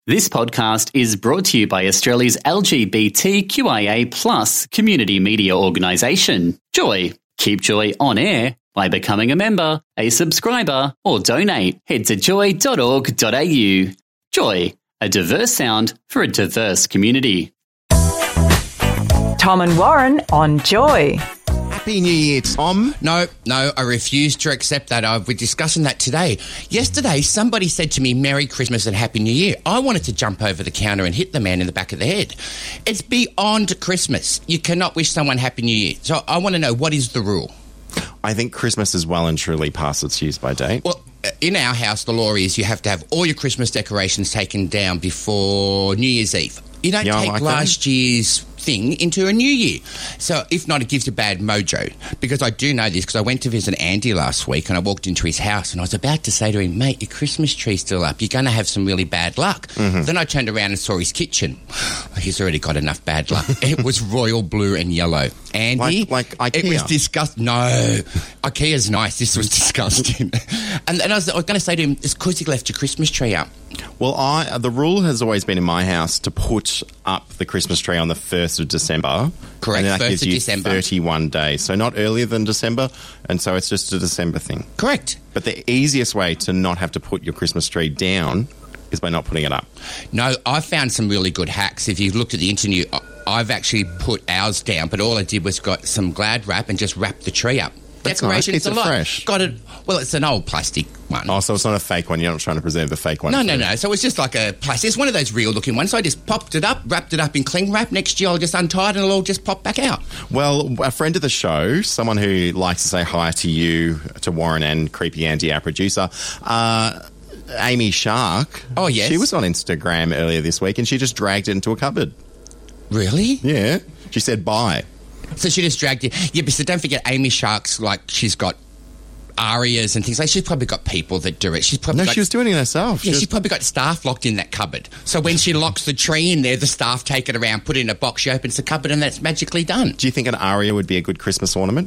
This podcast is brought to you by Australia's LGBTQIA+ community media organisation, Joy. Keep Joy on air by becoming a member, a subscriber, or donate. Head to joy.org.au. Joy, a diverse sound for a diverse community. Tom and Warren on Joy. Happy New Year, Tom. No, I refuse to accept that. We're discussing that today. Yesterday, somebody said to me, Merry Christmas and Happy New Year. I wanted to jump over the counter and hit the man in the back of the head. It's beyond Christmas. You cannot wish someone Happy New Year. So I want to know, what is the rule? I think Christmas is well and truly past its use-by date. Well, in our house, the law is you have to have all your Christmas decorations taken down before New Year's Eve. You don't take last year's thing into a new year. So if not, it gives you bad mojo. Because I do know this, because I went to visit Andy last week and I walked into his house and I was about to say to him, mate, your Christmas tree's still up. You're going to have some really bad luck. Mm-hmm. Then I turned around and saw his kitchen. He's already got enough bad luck. It was royal blue and yellow. Andy, like IKEA. It was disgusting. No, IKEA's nice. This was disgusting. and I was going to say to him, it's because you left your Christmas tree up. Well, the rule has always been in my house to put up the Christmas tree on the 1st of December. Correct, and then that 1st gives of you December. 31 days. So not earlier than December, and so it's just a December thing. Correct. But the easiest way to not have to put your Christmas tree down is by not putting it up. No, I've found some really good hacks. If you looked at the internet, I've actually put ours down, but all I did was got some Glad wrap and just wrapped the tree up. That's nice. Keeps it fresh. Got it. Well, it's an old plastic one. Oh, so it's not a fake one. You're not trying to preserve the fake one. No. So it's just like a plastic. It's one of those real-looking ones. So I just popped it up, wrapped it up in cling wrap. Next year I'll just untie it and it'll all just pop back out. Well, a friend of the show, someone who likes to say hi to you, to Warren and Creepy Andy, our producer, Amy Shark. Oh, yes. She was on Instagram earlier this week and she just dragged it into a cupboard. Really? Yeah. She said bye. So she just dragged it. Yeah, but so don't forget, Amy Shark's like, she's got arias and things like. She's probably got people that do it. She's probably she was doing it herself. Yeah, she's probably got staff locked in that cupboard. So when she locks the tree in there, the staff take it around, put it in a box, she opens the cupboard, and that's magically done. Do you think an aria would be a good Christmas ornament?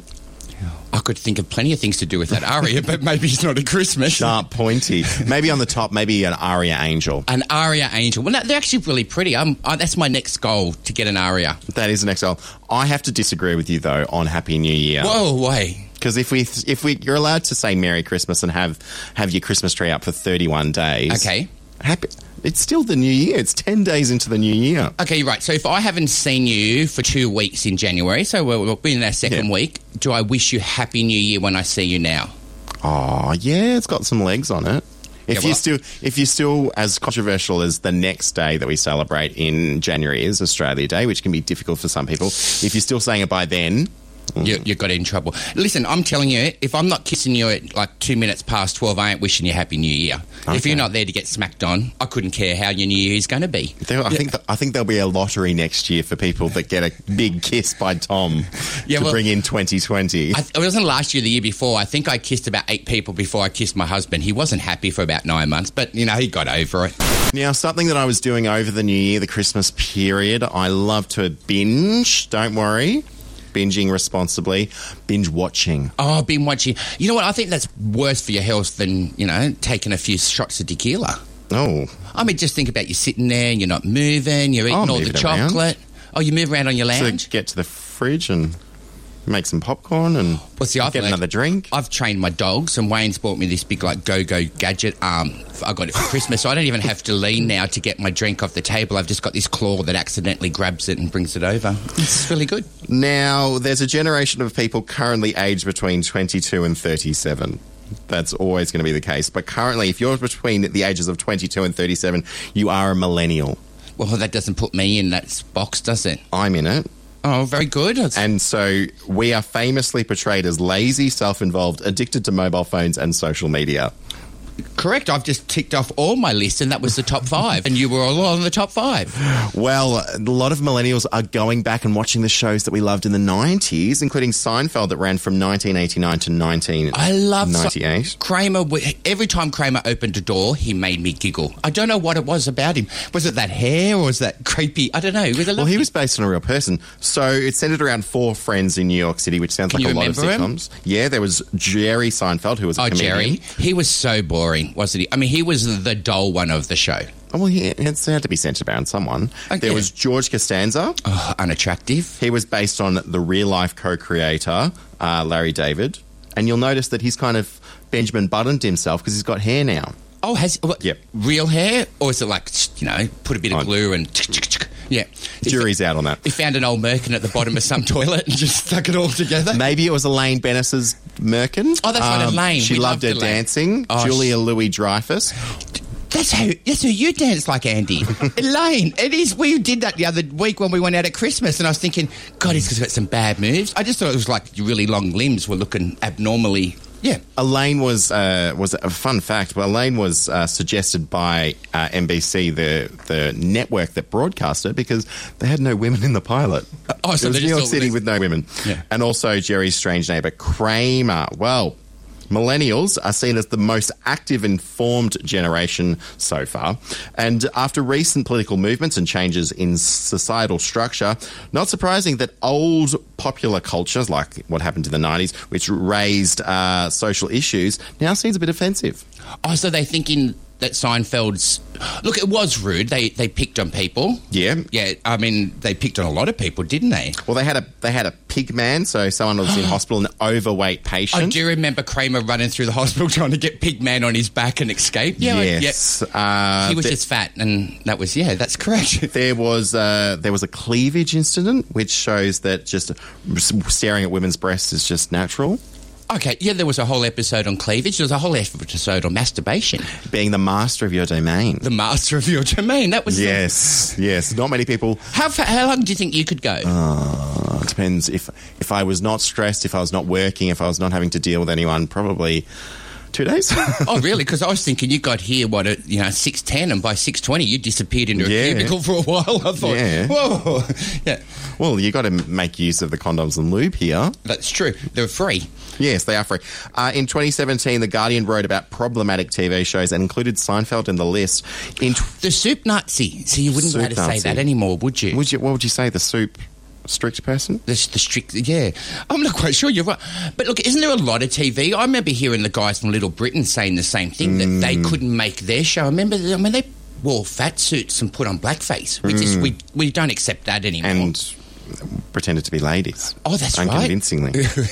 I could think of plenty of things to do with that aria, but maybe it's not a Christmas. Sharp, pointy. Maybe on the top, maybe an aria angel. An aria angel. Well, no, they're actually really pretty. That's my next goal, to get an aria. That is the next goal. I have to disagree with you, though, on Happy New Year. Whoa, way. Because if you're allowed to say Merry Christmas and have your Christmas tree up for 31 days. Okay. It's still the new year. It's 10 days into the new year. Okay, right. So if I haven't seen you for 2 weeks in January, so we'll be in our second week, do I wish you Happy New Year when I see you now? Oh, yeah, it's got some legs on it. If you're still as controversial as the next day that we celebrate in January is Australia Day, which can be difficult for some people, if you're still saying it by then... You got in trouble. Listen, I'm telling you, if I'm not kissing you at like 2 minutes past 12, I ain't wishing you Happy New Year. Okay. If you're not there to get smacked on, I couldn't care how your New Year is going to be. I think there'll be a lottery next year for people that get a big kiss by Tom to bring in 2020. It wasn't last year, the year before. I think I kissed about 8 people before I kissed my husband. He wasn't happy for about 9 months, but, he got over it. Now, something that I was doing over the New Year, the Christmas period, I love to binge. Don't worry. Binging responsibly, binge watching. Oh, binge watching. You know what? I think that's worse for your health than, taking a few shots of tequila. Oh. I mean, just think about you sitting there, you're not moving, you're eating all the chocolate. Around. Oh, you move around on your lounge? So get to the fridge and make some popcorn and get another drink. I've trained my dogs, and Wayne's bought me this big, go-go gadget. I got it for Christmas, so I don't even have to lean now to get my drink off the table. I've just got this claw that accidentally grabs it and brings it over. It's really good. Now, there's a generation of people currently aged between 22 and 37. That's always going to be the case. But currently, if you're between the ages of 22 and 37, you are a millennial. Well, that doesn't put me in that box, does it? I'm in it. Oh, very good. And so we are famously portrayed as lazy, self-involved, addicted to mobile phones and social media. Correct. I've just ticked off all my list, and that was the top 5. And you were all on the top 5. Well, a lot of millennials are going back and watching the shows that we loved in the 90s, including Seinfeld that ran from 1989 to 1998. I love Kramer. Every time Kramer opened a door, he made me giggle. I don't know what it was about him. Was it that hair or was that creepy? I don't know. He was based on a real person. So it centered around 4 friends in New York City, which sounds like a lot of sitcoms. Yeah, there was Jerry Seinfeld, who was a comedian. Jerry. He was so boring, wasn't he? I mean, he was the dull one of the show. Well, it's had to be centred around someone. Okay. There was George Costanza. Oh, unattractive. He was based on the real-life co-creator, Larry David. And you'll notice that he's kind of Benjamin Buttoned himself because he's got hair now. Oh, Yep. Real hair? Or is it like, put a bit of glue and... Yeah. Jury's out on that. He found an old merkin at the bottom of some toilet and just stuck it all together. Maybe it was Elaine Bennis's merkin. Oh, that's right, Elaine. She loved her dancing. Oh, Julia Louis-Dreyfus. That's who you dance like, Andy. Elaine. It is. We did that the other week when we went out at Christmas, and I was thinking, God, he's got some bad moves. I just thought it was like your really long limbs were looking abnormally. Yeah. Elaine was a fun fact. Well, Elaine was suggested by NBC, the network that broadcast it, because they had no women in the pilot. So it was New York City with no women. Yeah. And also Jerry's strange neighbour, Kramer. Well, millennials are seen as the most active, informed generation so far. And after recent political movements and changes in societal structure, not surprising that old popular cultures, like what happened in the 90s, which raised social issues, now seems a bit offensive. Oh, so they're thinking that Seinfeld's... Look, it was rude. They picked on people. Yeah. Yeah, I mean, they picked on a lot of people, didn't they? Well, they had a pig man, so someone was in hospital, an overweight patient. I do remember Kramer running through the hospital trying to get pig man on his back and escape. Yeah, yes. He was just fat, and that was, that's correct. There was a cleavage incident, which shows that just staring at women's breasts is just natural. Okay, there was a whole episode on cleavage. There was a whole episode on masturbation. Being the master of your domain. The master of your domain. That was... Yes. Not many people... How long do you think you could go? It depends. If I was not stressed, if I was not working, if I was not having to deal with anyone, probably 2 days. Oh, really? Because I was thinking you got here, 6:10, and by 6:20 you disappeared into a cubicle for a while. I thought, whoa. Yeah. Well, you got to make use of the condoms and lube here. That's true. They're free. Yes, they are free. In 2017, The Guardian wrote about problematic TV shows and included Seinfeld in the list. The soup Nazi. So you wouldn't be able to say that anymore, would you? What would you say? The soup strict person? The strict, yeah. I'm not quite sure. You're right. But look, isn't there a lot of TV? I remember hearing the guys from Little Britain saying the same thing, that they couldn't make their show. They wore fat suits and put on blackface. We don't accept that anymore. And pretended to be ladies. Oh, that's right. Unconvincingly.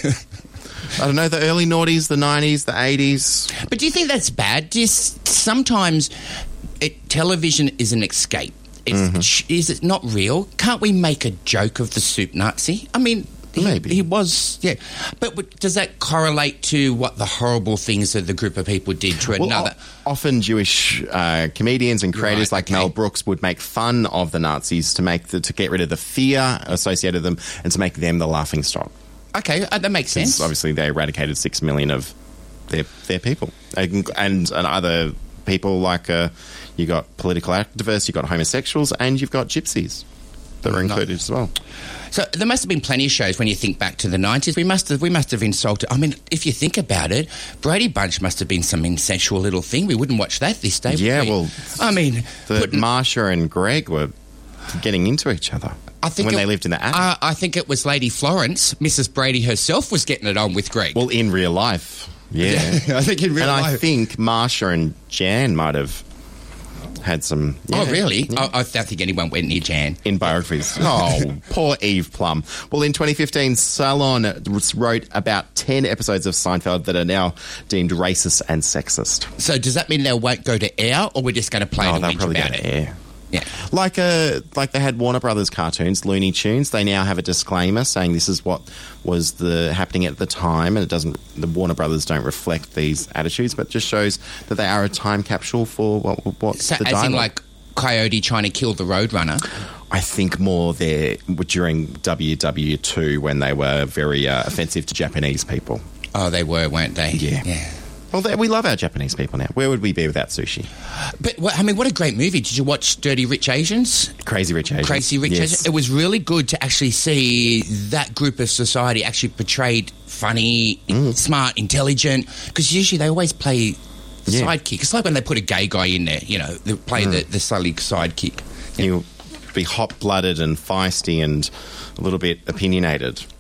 I don't know, the early noughties, the 90s, the 80s. But do you think that's bad? Sometimes television is an escape. Is it not real? Can't we make a joke of the soup Nazi? I mean, maybe. He was, yeah. But does that correlate to what the horrible things that the group of people did to another? Often Jewish comedians and creators Mel Brooks would make fun of the Nazis to get rid of the fear associated with them and to make them the laughingstock. Okay, that makes sense. Obviously, they eradicated 6 million of their people. And other people like... you got political activists, you've got homosexuals, and you've got gypsies that were included as well. So there must have been plenty of shows when you think back to the 90s. We must have insulted... I mean, if you think about it, Brady Bunch must have been some insensual little thing. We wouldn't watch that this day, yeah, would we? Well... I mean... Marsha and Greg were getting into each other when they lived in the attic. I think it was Lady Florence, Mrs. Brady herself, was getting it on with Greg. Well, in real life, yeah. I think in real life... And I think Marsha and Jan might have... had some... Yeah. Oh, really? Yeah. I don't think anyone went near Jan. In biographies. Oh, poor Eve Plum. Well, in 2015, Salon wrote about 10 episodes of Seinfeld that are now deemed racist and sexist. So does that mean they won't go to air, or we're just going to play the winch about it? Air. Yeah. Like they had Warner Brothers cartoons, Looney Tunes. They now have a disclaimer saying this is what was happening at the time, and the Warner Brothers don't reflect these attitudes, but just shows that they are a time capsule for what's the dialogue. As in like Coyote trying to kill the Roadrunner? I think more there during WW2 when they were very offensive to Japanese people. Oh, they were, weren't they? Yeah. Well, we love our Japanese people now. Where would we be without sushi? But, what a great movie. Did you watch Dirty Rich Asians? Crazy Rich Asians. Crazy Rich Asians. It was really good to actually see that group of society actually portrayed funny, smart, intelligent, because usually they always play the sidekick. It's like when they put a gay guy in there, they play the sully sidekick. He'll be hot-blooded and feisty and a little bit opinionated.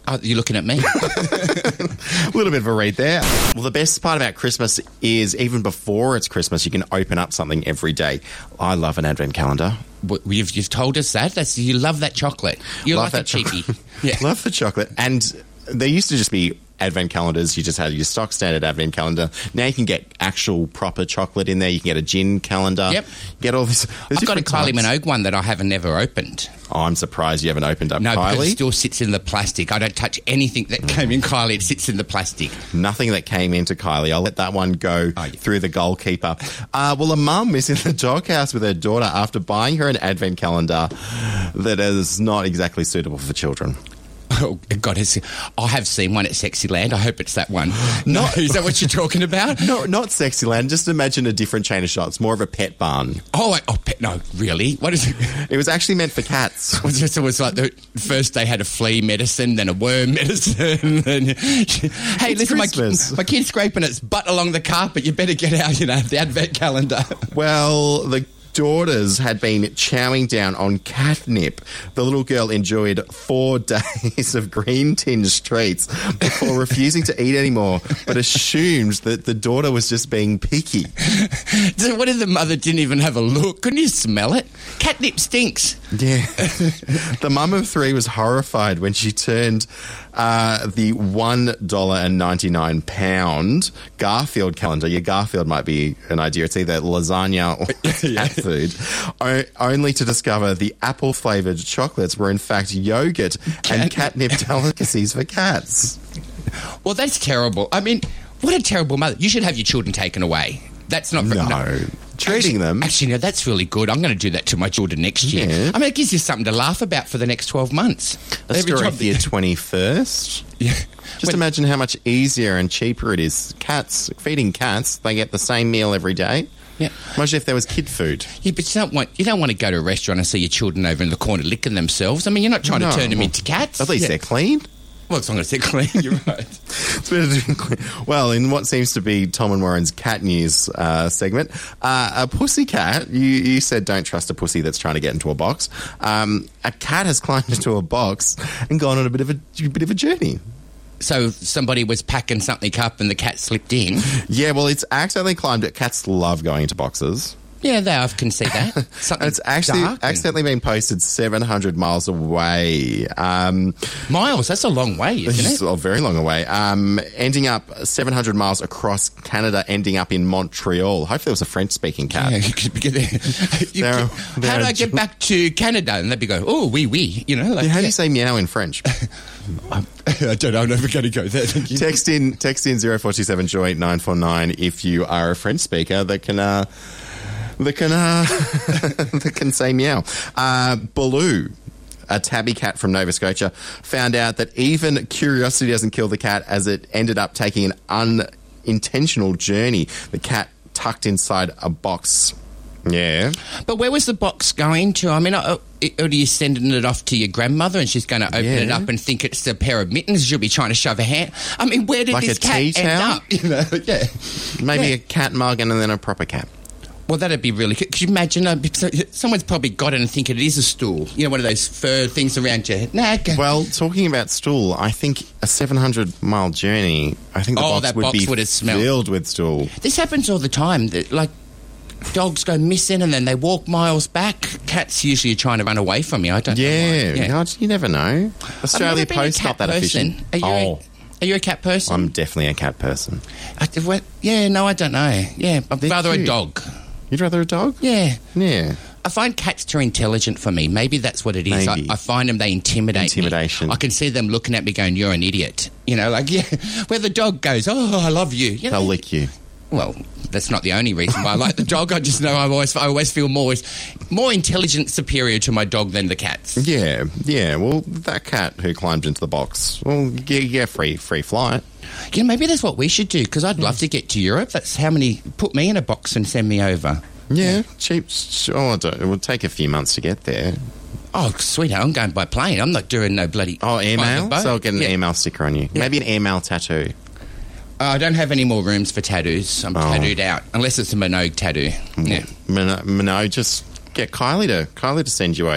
Oh, you're looking at me. A little bit of a read there. Well, the best part about Christmas is even before it's Christmas, you can open up something every day. I love an advent calendar. You've told us that. You love that chocolate. You love like that cheeky. Yeah. Love the chocolate. And there used to just be advent calendars. You just had your stock standard advent calendar. Now you can get actual proper chocolate in there. You can get a gin calendar. Yep. Get all this. I've got a Kylie Minogue one that I haven't never opened. Oh, I'm surprised you haven't opened up Kylie. No, because it still sits in the plastic. I don't touch anything that came in Kylie. It sits in the plastic. Nothing that came into Kylie. I'll let that one go through the goalkeeper. Well, a mum is in the doghouse with her daughter after buying her an advent calendar that is not exactly suitable for children. Oh, God, I have seen one at Sexyland. I hope it's that one. No, is that what you're talking about? No, not Sexyland. Just imagine a different chain of shops. More of a pet barn. No, really? What is it? It was actually meant for cats. It was like the first they had a flea medicine, then a worm medicine. Then, hey, listen, my kid's scraping its butt along the carpet. You better get out, the advent calendar. Well, the daughters had been chowing down on catnip. The little girl enjoyed 4 days of green-tinged treats before refusing to eat anymore, but assumed that the daughter was just being picky. So what if the mother didn't even have a look? Couldn't you smell it? Catnip stinks. Yeah. The mum of 3 was horrified when she turned the $1.99 Garfield calendar. Your Garfield might be an idea. It's either lasagna or cat food. Only to discover the apple-flavoured chocolates were in fact yogurt and catnip delicacies for cats. Well, that's terrible. I mean, what a terrible mother. You should have your children taken away. That's not... No. Treating them. Actually, no, that's really good. I'm going to do that to my children next year. Yeah. I mean, it gives you something to laugh about for the next 12 months. A story for your 21st. Yeah. Just imagine how much easier and cheaper it is. Feeding cats, they get the same meal every day. Yeah. Imagine if there was kid food. Yeah, but you don't want to go to a restaurant and see your children over in the corner licking themselves. I mean, you're not trying to turn them into cats. At least they're clean. Well, as long as they're clean, you're right. It's better to be clean. Well, in what seems to be Tom and Warren's cat news segment, a pussy cat, you said don't trust a pussy that's trying to get into a box. A cat has climbed into a box and gone on a bit of a journey. So somebody was packing something up and the cat slipped in? Yeah, well, it's accidentally climbed it. Cats love going into boxes. Yeah, I can see that. It's actually accidentally been posted 700 miles away. Miles? That's a long way, isn't it? It's a very long way. Ending up 700 miles across Canada, ending up in Montreal. Hopefully it was a French-speaking cat. Yeah, you could get there. How do I get back to Canada? And they'd be going, oh, oui. How do you say meow in French? I don't know. I'm never going to go there. Text in 0427 Joy 949 if you are a French speaker that can say meow. Baloo, a tabby cat from Nova Scotia, found out that even curiosity doesn't kill the cat, as it ended up taking an unintentional journey. The cat tucked inside a box. Yeah. But where was the box going to? I mean, are you sending it off to your grandmother and she's going to open it up and think it's a pair of mittens? She'll be trying to shove a hand. I mean, where did this cat end up? Maybe a cat mug and then a proper cat. Well, that'd be really good. Could you imagine? Someone's probably got it and think it is a stool. One of those fur things around your head. Well, talking about stool, I think a 700-mile journey, I think the box would be filled with stool. This happens all the time. Like, dogs go missing and then they walk miles back. Cats usually are trying to run away from you. I don't know why. Yeah, you never know. Australia Post not that efficient. Are you a cat person? I'm definitely a cat person. I don't know. Yeah, I'd rather a dog. You'd rather a dog? Yeah. Yeah. I find cats too intelligent for me. Maybe that's what it is. I find them, they intimidate me. I can see them looking at me going, you're an idiot. Where the dog goes, oh, I love you. They'll lick you. Well, that's not the only reason why I like the dog. I just know I always feel more intelligent, superior to my dog than the cats. Yeah. Well, that cat who climbed into the box, well, yeah, free flight. Yeah, maybe that's what we should do, because I'd love to get to Europe. That's how many... Put me in a box and send me over. Yeah, cheap. Oh, it would take a few months to get there. Oh, sweetheart, I'm going by plane. I'm not doing no bloody... Oh, airmail? So I'll get an airmail sticker on you. Yeah. Maybe an airmail tattoo. I don't have any more rooms for tattoos. I'm tattooed out, unless it's a Minogue tattoo. Yeah. Minogue, just get Kylie to send you over.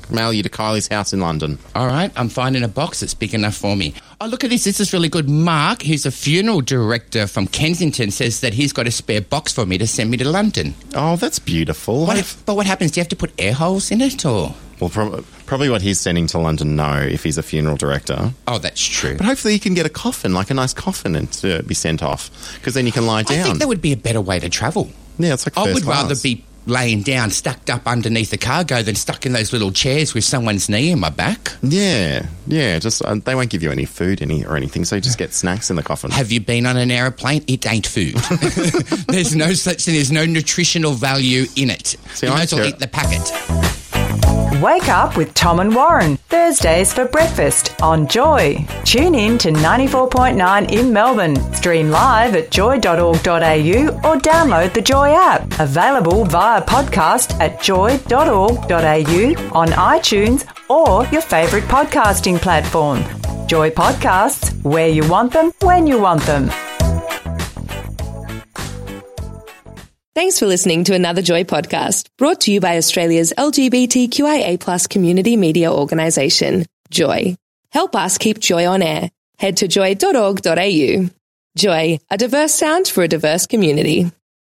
mail you to Kylie's house in London. All right, I'm finding a box that's big enough for me. Oh, look at this. This is really good. Mark, who's a funeral director from Kensington, says that he's got a spare box for me to send me to London. Oh, that's beautiful. But what happens? Do you have to put air holes in it, or...? Well, probably what he's sending to London, no, if he's a funeral director. Oh, that's true. But hopefully you can get a coffin, like a nice coffin, and to be sent off, because then you can lie down. I think that would be a better way to travel. Yeah, it's like first I would class. rather be laying down, stuck up underneath the cargo than stuck in those little chairs with someone's knee in my back. Yeah. Just they won't give you any food or anything, so you just get snacks in the coffin. Have you been on an aeroplane? It ain't food. There's no such thing. There's no nutritional value in it. See, you might as well eat the packet. Wake up with Tom and Warren, Thursdays for breakfast on Joy. Tune in to 94.9 in Melbourne. Stream live at joy.org.au or download the Joy app. Available via podcast at joy.org.au, on iTunes or your favourite podcasting platform. Joy Podcasts, where you want them, when you want them. Thanks for listening to another Joy podcast, brought to you by Australia's LGBTQIA+ community media organisation, Joy. Help us keep Joy on air. Head to joy.org.au. Joy, a diverse sound for a diverse community.